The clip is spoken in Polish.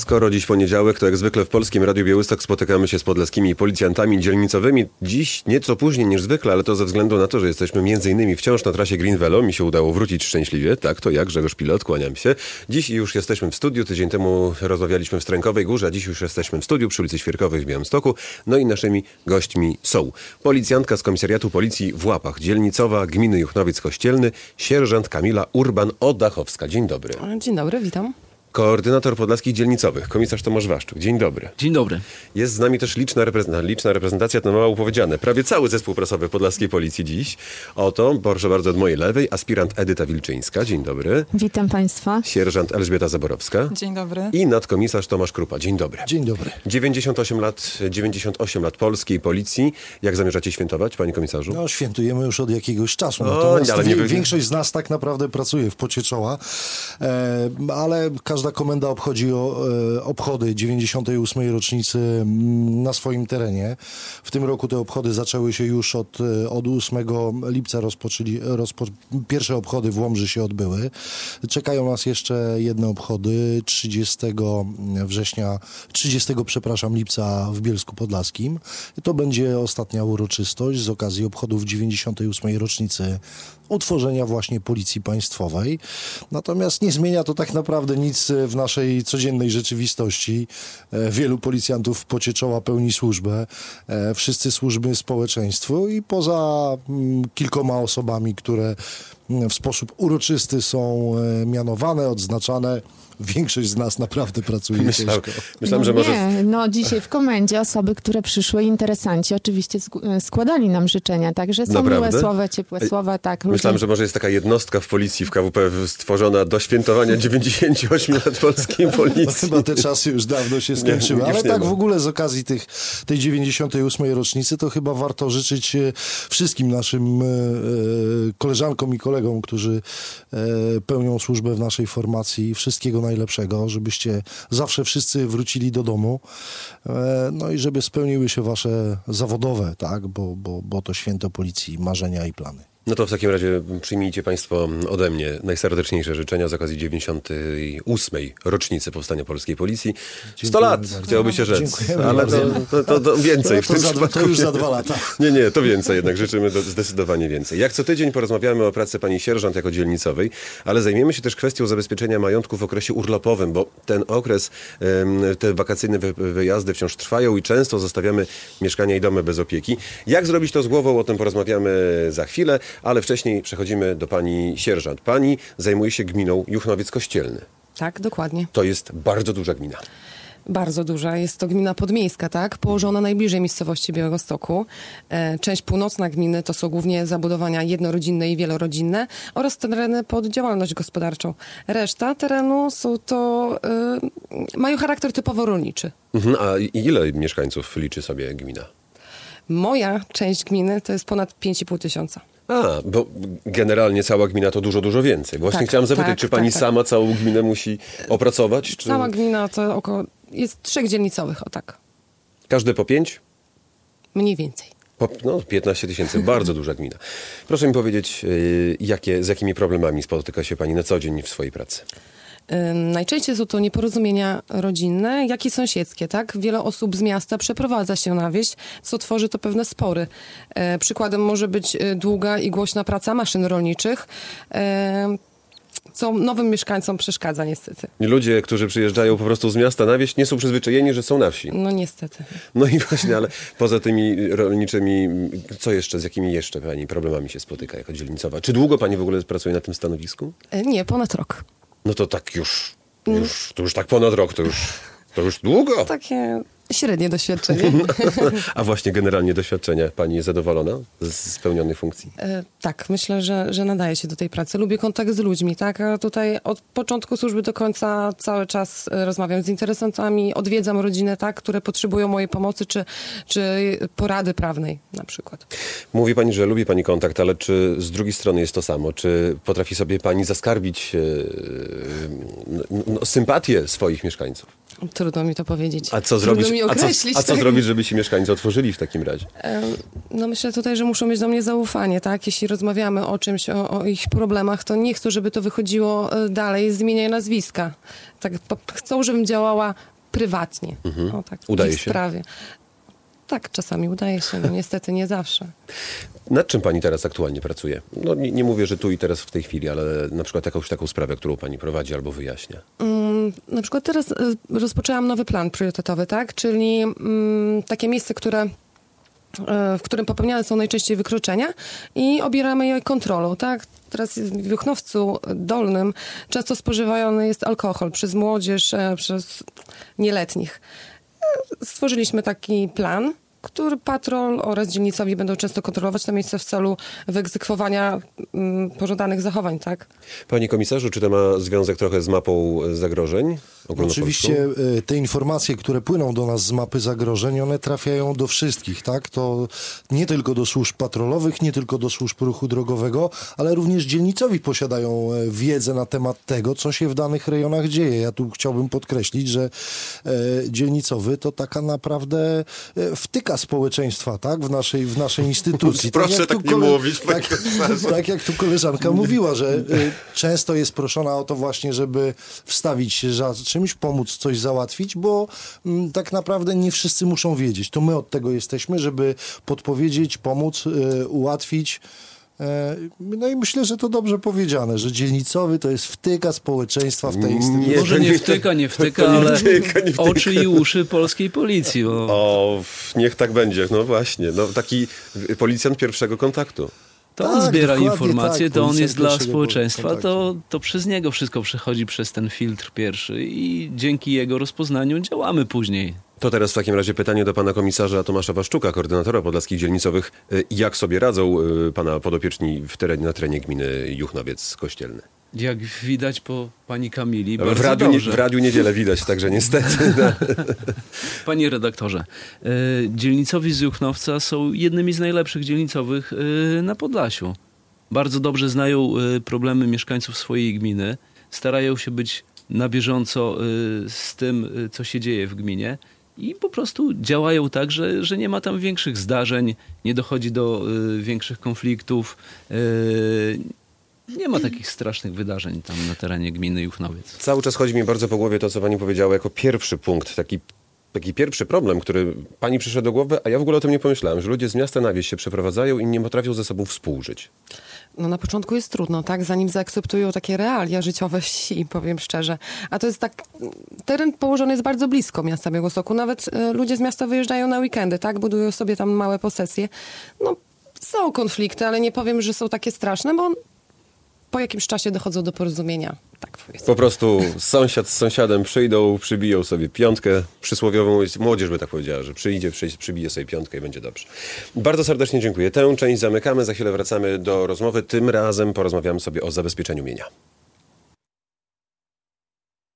Skoro dziś poniedziałek, to jak zwykle w Polskim Radiu Białystok spotykamy się z podlaskimi policjantami dzielnicowymi. Dziś nieco później niż zwykle, ale to ze względu na to, że jesteśmy m.in. wciąż na trasie Green Velo. Mi się udało wrócić szczęśliwie. Tak, to ja, Grzegorz Pilot, kłaniam się. Dziś już jesteśmy w studiu. Tydzień temu rozmawialiśmy w Strękowej Górze, a dziś już jesteśmy w studiu przy ulicy Świerkowej w Białymstoku. No i naszymi gośćmi są policjantka z Komisariatu Policji w Łapach, dzielnicowa gminy Juchnowiec-Kościelny, sierżant Kamila Urban-Odachowska. Dzień dobry. Dzień dobry, witam. Koordynator podlaskich dzielnicowych, komisarz Tomasz Waszczuk. Dzień dobry. Dzień dobry. Jest z nami też liczna reprezentacja, to mało powiedziane. Prawie cały zespół prasowy podlaskiej policji dziś. Oto, proszę bardzo, od mojej lewej, aspirant Edyta Wilczyńska. Dzień dobry. Witam Państwa. Sierżant Elżbieta Zaborowska. Dzień dobry. I nadkomisarz Tomasz Krupa. Dzień dobry. Dzień dobry. 98 lat polskiej policji. Jak zamierzacie świętować, panie komisarzu? No, świętujemy już od jakiegoś czasu. Natomiast większość z nas tak naprawdę pracuje w pocie czoła, ale każda komenda obchodzi obchody 98. rocznicy na swoim terenie. W tym roku te obchody zaczęły się już od 8 lipca pierwsze obchody w Łomży się odbyły. Czekają nas jeszcze jedne obchody 30 lipca w Bielsku Podlaskim. To będzie ostatnia uroczystość z okazji obchodów 98. rocznicy utworzenia właśnie Policji Państwowej. Natomiast nie zmienia to tak naprawdę nic w naszej codziennej rzeczywistości. Wielu policjantów w pocie czoła pełni służbę. Wszyscy służymy społeczeństwu i poza kilkoma osobami, które w sposób uroczysty są mianowane, odznaczane, większość z nas naprawdę pracuje ciężko. Myślałem, że może... dzisiaj w komendzie osoby, które przyszły, interesanci, oczywiście składali nam życzenia, także są Naprawdę? miłe słowa, ciepłe słowa. Tak, Myślałem, że może jest taka jednostka w policji, w KWP stworzona do świętowania 98 lat polskiej policji. No, chyba te czasy już dawno się skończyły, ale tak w ogóle z okazji tej 98 rocznicy to chyba warto życzyć wszystkim naszym koleżankom i kolegom, którzy pełnią służbę w naszej formacji, wszystkiego najlepszego, żebyście zawsze wszyscy wrócili do domu, no i żeby spełniły się wasze zawodowe, tak, bo to święto policji, marzenia i plany. No to w takim razie przyjmijcie Państwo ode mnie najserdeczniejsze życzenia z okazji 98. rocznicy powstania polskiej policji. 100 lat, chciałoby się rzec, ale to więcej w tym przypadku. To już za 2 lata. Nie, to więcej jednak, życzymy zdecydowanie więcej. Jak co tydzień porozmawiamy o pracy pani sierżant jako dzielnicowej, ale zajmiemy się też kwestią zabezpieczenia majątku w okresie urlopowym, bo ten okres, te wakacyjne wyjazdy wciąż trwają i często zostawiamy mieszkania i domy bez opieki. Jak zrobić to z głową, o tym porozmawiamy za chwilę. Ale wcześniej przechodzimy do pani sierżant. Pani zajmuje się gminą Juchnowiec-Kościelny. Tak, dokładnie. To jest bardzo duża gmina. Bardzo duża. Jest to gmina podmiejska, tak? Położona najbliżej miejscowości Białegostoku. Część północna gminy to są głównie zabudowania jednorodzinne i wielorodzinne oraz tereny pod działalność gospodarczą. Reszta terenu mają charakter typowo rolniczy. A ile mieszkańców liczy sobie gmina? Moja część gminy to jest ponad 5,5 tysiąca. Bo generalnie cała gmina to dużo więcej. Właśnie chciałam zapytać, czy pani sama całą gminę musi opracować? Czy... Cała gmina to jest 3 dzielnicowych, o tak. Każde po 5? Mniej więcej. 15 tysięcy, bardzo duża gmina. Proszę mi powiedzieć, z jakimi problemami spotyka się pani na co dzień w swojej pracy? Najczęściej są to nieporozumienia rodzinne, jak i sąsiedzkie, tak? Wiele osób z miasta przeprowadza się na wieś, co tworzy to pewne spory. Przykładem może być długa i głośna praca maszyn rolniczych, co nowym mieszkańcom przeszkadza niestety. Ludzie, którzy przyjeżdżają po prostu z miasta na wieś, nie są przyzwyczajeni, że są na wsi. No niestety. No i właśnie, ale poza tymi rolniczymi, z jakimi jeszcze pani problemami się spotyka jako dzielnicowa? Czy długo pani w ogóle pracuje na tym stanowisku? Nie, ponad rok. No to tak to już tak ponad rok, to już długo. Takie średnie doświadczenie. A właśnie generalnie doświadczenia. Pani jest zadowolona z spełnionych funkcji? Tak, myślę, że nadaje się do tej pracy. Lubię kontakt z ludźmi, tak? A tutaj od początku służby do końca cały czas rozmawiam z interesantami, odwiedzam rodzinę, tak? Które potrzebują mojej pomocy, czy porady prawnej na przykład. Mówi pani, że lubi pani kontakt, ale czy z drugiej strony jest to samo? Czy potrafi sobie pani zaskarbić sympatię swoich mieszkańców? Trudno mi to powiedzieć. A co zrobić? mi określić. A co zrobić, żeby ci mieszkańcy otworzyli w takim razie? No myślę tutaj, że muszą mieć do mnie zaufanie, tak? Jeśli rozmawiamy o czymś, o ich problemach, to nie chcą, żeby to wychodziło dalej, zmieniaj nazwiska. Tak, chcą, żebym działała prywatnie. O, tak, w Udaje ich się? sprawie. Tak, czasami udaje się, no niestety nie zawsze. Nad czym pani teraz aktualnie pracuje? No nie mówię, że tu i teraz w tej chwili, ale na przykład jakąś taką sprawę, którą pani prowadzi albo wyjaśnia. Na przykład teraz rozpoczęłam nowy plan priorytetowy, tak? Czyli takie miejsce, w którym popełniane są najczęściej wykroczenia i obieramy je kontrolą, tak? Teraz w Juchnowcu Dolnym często spożywany jest alkohol przez młodzież, przez nieletnich. Stworzyliśmy taki plan, który patrol oraz dzielnicowi będą często kontrolować to miejsce w celu wyegzekwowania pożądanych zachowań, tak? Panie komisarzu, czy to ma związek trochę z mapą zagrożeń ogólnopolską? Oczywiście te informacje, które płyną do nas z mapy zagrożeń, one trafiają do wszystkich, tak? To nie tylko do służb patrolowych, nie tylko do służb ruchu drogowego, ale również dzielnicowi posiadają wiedzę na temat tego, co się w danych rejonach dzieje. Ja tu chciałbym podkreślić, że dzielnicowy to taka naprawdę wtyka społeczeństwa, tak? W naszej instytucji. Proszę jak tak tu nie mówić, panie tak jak tu koleżanka mówiła, że często jest proszona o to właśnie, żeby wstawić się za czymś, pomóc coś załatwić, bo tak naprawdę nie wszyscy muszą wiedzieć. To my od tego jesteśmy, żeby podpowiedzieć, pomóc, ułatwić. No i myślę, że to dobrze powiedziane, że dzielnicowy to jest wtyka społeczeństwa w tej instytucji. Może nie wtyka, ale oczy i uszy polskiej policji. O, niech tak będzie, no właśnie. No, taki policjant pierwszego kontaktu. To on Tak, zbiera dokładnie informacje, tak, to on policjant jest dla pierwszego społeczeństwa, kontaktu. to przez niego wszystko przechodzi przez ten filtr pierwszy i dzięki jego rozpoznaniu działamy później. To teraz w takim razie pytanie do pana komisarza Tomasza Waszczuka, koordynatora podlaskich dzielnicowych. Jak sobie radzą pana podopieczni na terenie gminy Juchnowiec Kościelny? Jak widać po pani Kamili, W bardzo radiu, dobrze. w radiu niedzielę widać, także niestety. Panie redaktorze, dzielnicowi z Juchnowca są jednymi z najlepszych dzielnicowych na Podlasiu. Bardzo dobrze znają problemy mieszkańców swojej gminy, starają się być na bieżąco z tym, co się dzieje w gminie i po prostu działają tak, że nie ma tam większych zdarzeń, nie dochodzi do większych konfliktów. Nie ma takich strasznych wydarzeń tam na terenie gminy Juchnowiec. Cały czas chodzi mi bardzo po głowie to, co pani powiedziała jako pierwszy punkt, taki pierwszy problem, który pani przyszedł do głowy, a ja w ogóle o tym nie pomyślałem, że ludzie z miasta na wieś się przeprowadzają i nie potrafią ze sobą współżyć. No na początku jest trudno, tak? Zanim zaakceptują takie realia życiowe wsi, powiem szczerze. A to jest tak, teren położony jest bardzo blisko miasta Białegostoku. Nawet ludzie z miasta wyjeżdżają na weekendy, tak? Budują sobie tam małe posesje. No są konflikty, ale nie powiem, że są takie straszne, bo po jakimś czasie dochodzą do porozumienia. Tak powiedzmy. Po prostu sąsiad z sąsiadem przyjdą, przybiją sobie piątkę przysłowiową. Młodzież by tak powiedziała, że przybije sobie piątkę i będzie dobrze. Bardzo serdecznie dziękuję. Tę część zamykamy. Za chwilę wracamy do rozmowy. Tym razem porozmawiamy sobie o zabezpieczeniu mienia.